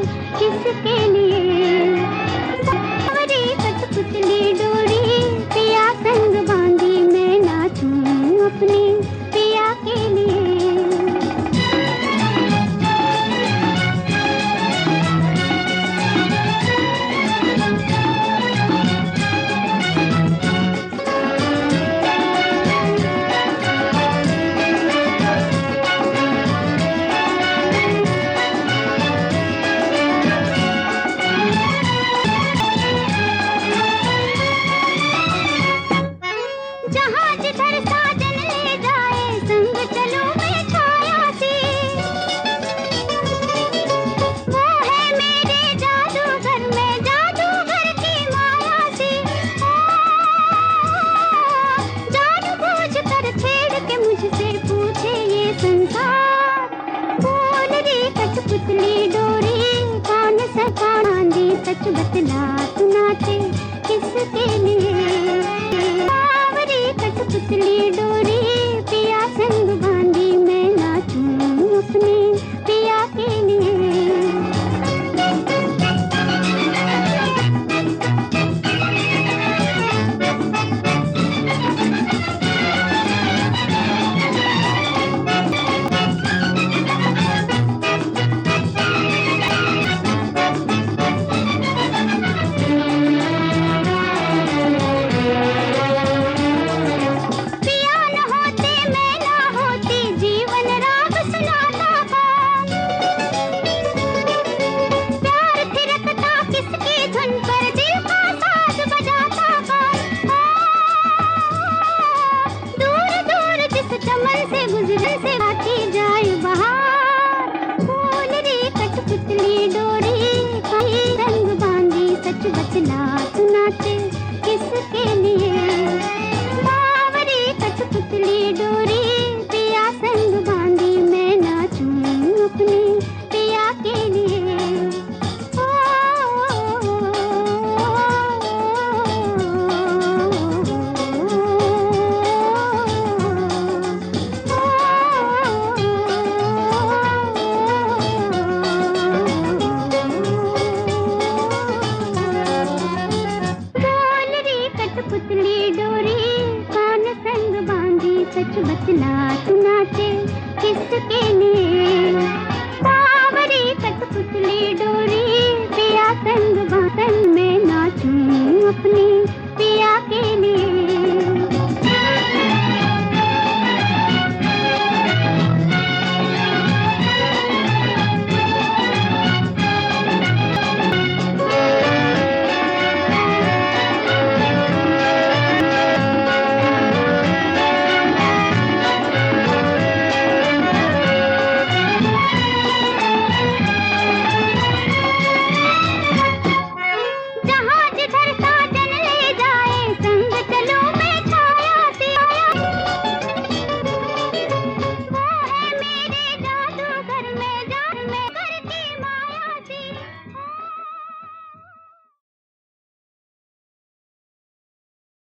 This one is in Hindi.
किसके लिए? सावरी कठपुतली डोरी पिया संग बांधी, मैं नाचूं अपने पिया के लिए। जहाँ जिधर साजन ले जाए, संग चलो मैं छाया सी। वो है मेरे जादूगर में, जादूगर की माया सी। जान बूझ कर छेड़ के मुझसे पूछे ये संसार, बोल रे कठपुतली डोरी कौन सा बांधी, सच बतला तू नाचे किसके